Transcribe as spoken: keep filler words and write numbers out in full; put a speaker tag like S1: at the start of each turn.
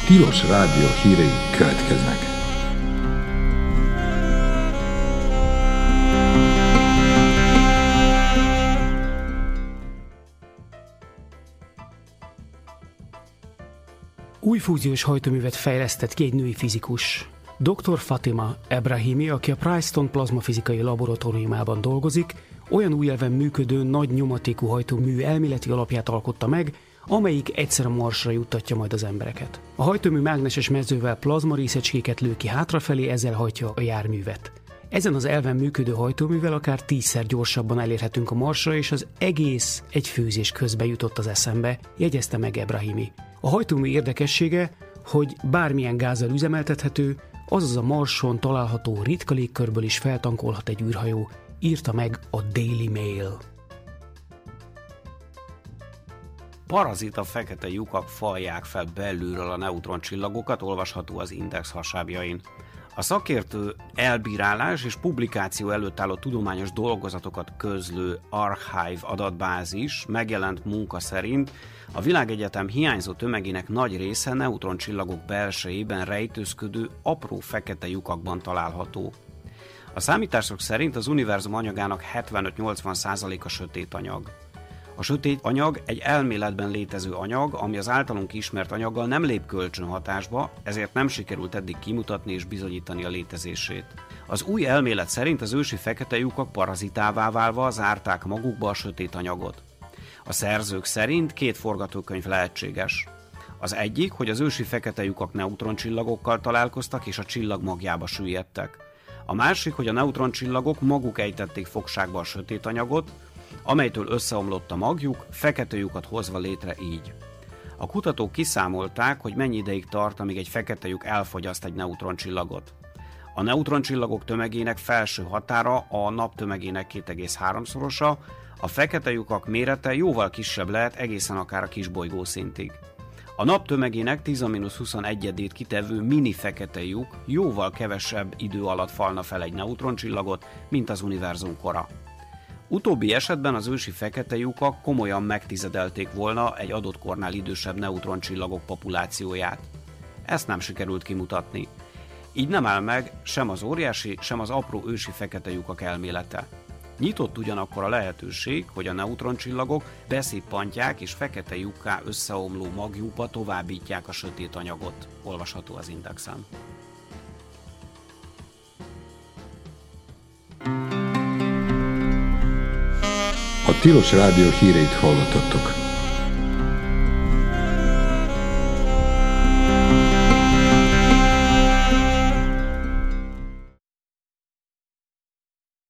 S1: Tilos Rádió hírei következnek.
S2: Új fúziós hajtóművet fejlesztett ki egy női fizikus. doktor Fatima Ebrahimi, aki a Princeton plazmafizikai laboratóriumában dolgozik, olyan új elven működő nagy nyomatékú hajtómű elméleti alapját alkotta meg, amelyik egyszer a Marsra juttatja majd az embereket. A hajtómű mágneses mezővel plazmarészecskéket lő ki hátrafelé, ezzel hajtja a járművet. Ezen az elven működő hajtóművel akár tízszer gyorsabban elérhetünk a Marsra, és az egész egy főzés közben jutott az eszembe, jegyezte meg Ebrahimi. A hajtómű érdekessége, hogy bármilyen gázzal üzemeltethető, azaz a Marson található ritka légkörből is feltankolhat egy űrhajó, írta meg a Daily Mail.
S3: Parazita fekete lyukak falják fel belülről a neutroncsillagokat, olvasható az Index hasábjain. A szakértő elbírálás és publikáció előtt álló tudományos dolgozatokat közlő Archive adatbázis megjelent munka szerint a világegyetem hiányzó tömegének nagy része neutroncsillagok belsejében rejtőzködő apró fekete lyukakban található. A számítások szerint az univerzum anyagának hetvenöt-nyolcvan százaléka sötét anyag. A sötét anyag egy elméletben létező anyag, ami az általunk ismert anyaggal nem lép kölcsönhatásba, ezért nem sikerült eddig kimutatni és bizonyítani a létezését. Az új elmélet szerint az ősi fekete lyukak parazitává válva zárták magukba a sötét anyagot. A szerzők szerint két forgatókönyv lehetséges. Az egyik, hogy az ősi fekete lyukak neutroncsillagokkal találkoztak és a csillag magjába süllyedtek. A másik, hogy a neutroncsillagok maguk ejtették fogságba a sötét anyagot, amelytől összeomlott a magjuk, fekete lyukat hozva létre így. A kutatók kiszámolták, hogy mennyi ideig tart, amíg egy fekete lyuk elfogyaszt egy neutroncsillagot. A neutroncsillagok tömegének felső határa a nap tömegének két egész három-szorosa, a fekete lyukak mérete jóval kisebb lehet, egészen akár a kisbolygó szintig. A nap tömegének tíz a mínusz huszonegyedét kitevő mini fekete lyuk jóval kevesebb idő alatt falna fel egy neutroncsillagot, mint az univerzum kora. Utóbbi esetben az ősi fekete lyukak komolyan megtizedelték volna egy adott kornál idősebb neutroncsillagok populációját. Ezt nem sikerült kimutatni. Így nem áll meg sem az óriási, sem az apró ősi fekete lyukak elmélete. Nyitott ugyanakkor a lehetőség, hogy a neutroncsillagok beszippantják és fekete lyukká összeomló magjukba továbbítják a sötét anyagot, olvasható az Indexen.
S1: A Tilos Rádió híreit hallottatok.